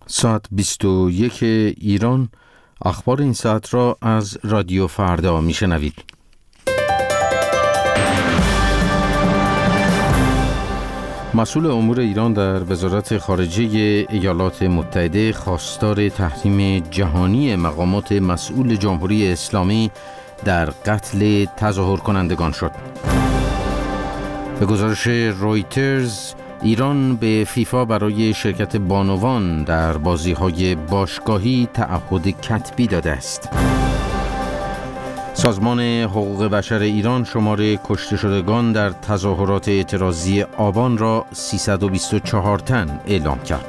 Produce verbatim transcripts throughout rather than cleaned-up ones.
ساعت بیست و یک ایران. اخبار این ساعت را از رادیو فردا میشنوید. مسئول امور ایران در وزارت خارجه ایالات متحده خواستار تحریم جهانی مقامات مسئول جمهوری اسلامی در قتل تظاهر کنندگان شد. به گزارش رویترز، ایران به فیفا برای شرکت بانوان در بازی‌های باشگاهی تعهد کتبی داده است. سازمان حقوق بشر ایران شمار کشته شدگان در تظاهرات اعتراضی آبان را سیصد و بیست و چهار تن اعلام کرد.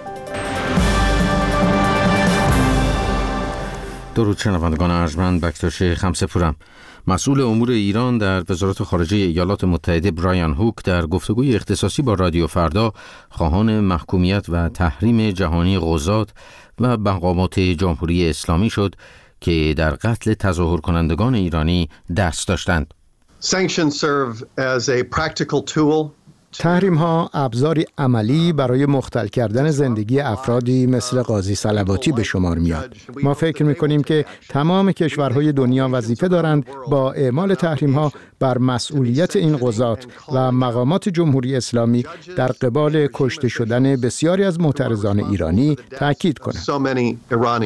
درود شنوندگان ارجمند، بکتاش خمسه‌پورم. مسئول امور ایران در وزارت خارجه ایالات متحده برایان هوک در گفتگوی اختصاصی با رادیو فردا خواهان محکومیت و تحریم جهانی غزات و مقامات جمهوری اسلامی شد که در قتل تظاهر کنندگان ایرانی دست داشتند. Sanctions serve as a practical tool. تحریم ها ابزاری عملی برای مختل کردن زندگی افرادی مثل قاضی صلواتی به شمار میاد. ما فکر میکنیم که تمام کشورهای دنیا وظیفه دارند با اعمال تحریم ها بر مسئولیت این قضات و مقامات جمهوری اسلامی در قبال کشته شدن بسیاری از معترضان ایرانی تاکید کنند.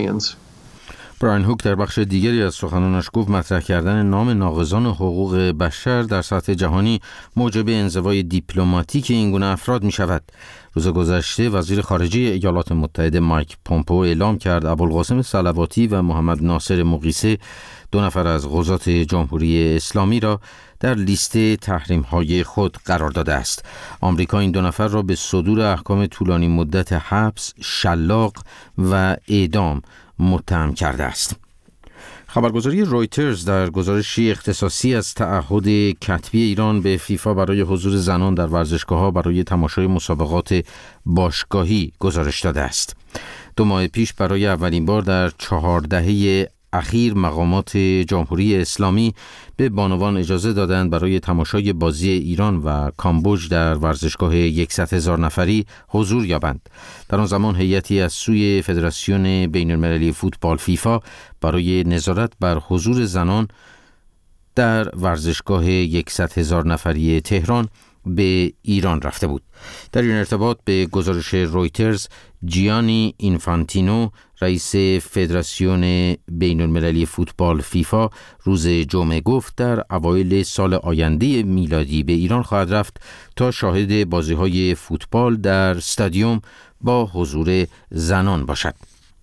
برایان هوک در بخش دیگری از سخنانش گفت مطرح کردن نام ناقضان حقوق بشر در سطح جهانی موجب انزوای دیپلماتیک این گونه افراد می شود. روز گذشته وزیر خارجه ایالات متحده مایک پومپئو اعلام کرد ابوالقاسم صلواتی و محمد ناصر مقیسه، دو نفر از قضات جمهوری اسلامی، را در لیست تحریم‌های خود قرار داده است. آمریکا این دو نفر را به صدور احکام طولانی مدت حبس، شلاق و اعدام متهم کرده است. خبرگزاری رویترز در گزارشی اختصاصی از تعهد کتبی ایران به فیفا برای حضور زنان در ورزشگاه‌ها برای تماشای مسابقات باشگاهی گزارش داده است. دو ماه پیش برای اولین بار در چهار دهه اخیر مقامات جمهوری اسلامی به بانوان اجازه دادند برای تماشای بازی ایران و کامبوج در ورزشگاه صد هزار نفری حضور یابند. در آن زمان هیئتی از سوی فدراسیون بین‌المللی فوتبال فیفا برای نظارت بر حضور زنان در ورزشگاه صد هزار نفری تهران به ایران رفته بود. در این ارتباط به گزارش رویترز، جیانی اینفانتینو، رئیس فدراسیون بین‌المللی فوتبال فیفا، روز جمعه گفت در اوایل سال آینده میلادی به ایران خواهد رفت تا شاهد بازی‌های فوتبال در استادیوم با حضور زنان باشد.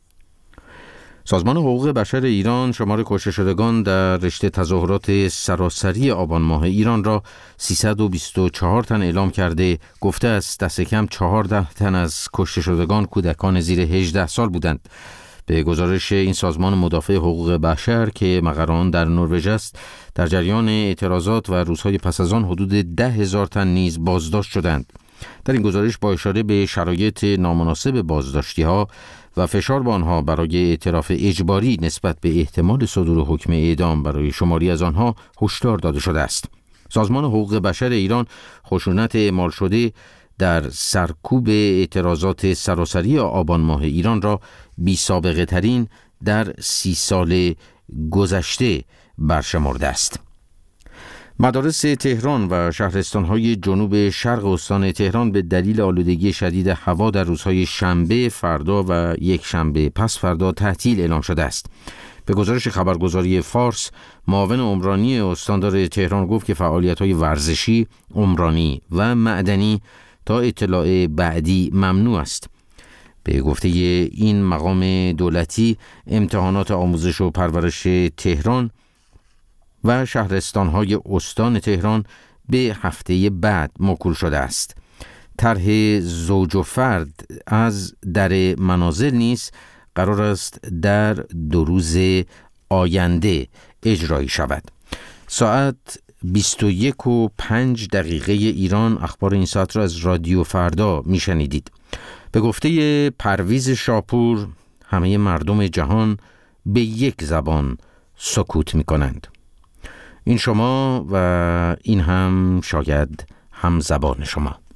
سازمان حقوق بشر ایران شمار کشته شدگان در رشته تظاهرات سراسری آبان ماه ایران را سیصد و بیست و چهار تن اعلام کرده گفته است دست کم چهارده تن از کشته شدگان کودکان زیر هجده سال بودند. به گزارش این سازمان مدافع حقوق بشر که مقر آن در نروژ است، در جریان اعتراضات و روزهای پس از آن حدود ده هزار تن نیز بازداشت شدند. در این گزارش با اشاره به شرایط نامناسب بازداشتی‌ها و فشار به آنها برای اعتراف اجباری نسبت به احتمال صدور حکم اعدام برای شماری از آنها هشدار داده شده است. سازمان حقوق بشر ایران خشونت اعمال شده در سرکوب اعتراضات سراسری آبان ماه ایران را بی سابقه ترین در سی سال گذشته برشمرده است. مدارس تهران و شهرستان‌های جنوب شرق استان تهران به دلیل آلودگی شدید هوا در روزهای شنبه، فردا و یک شنبه پس فردا تعطیل اعلام شده است. به گزارش خبرگزاری فارس، معاون عمرانی استاندار تهران گفت که فعالیت‌های ورزشی، عمرانی و معدنی تا اطلاع بعدی ممنوع است. به گفته این مقام دولتی، امتحانات آموزش و پرورش تهران و شهرستان‌های استان تهران به هفته بعد موکول شده است. طرح زوج و فرد از در منازل نیز قرار است در دو روز آینده اجرایی شود. ساعت بیست و یک و پنج دقیقه ایران. اخبار این ساعت را از رادیو فردا میشنیدید. به گفته پرویز شاپور، همه مردم جهان به یک زبان سکوت می‌کنند. این شما و این هم شاید هم زبان شما.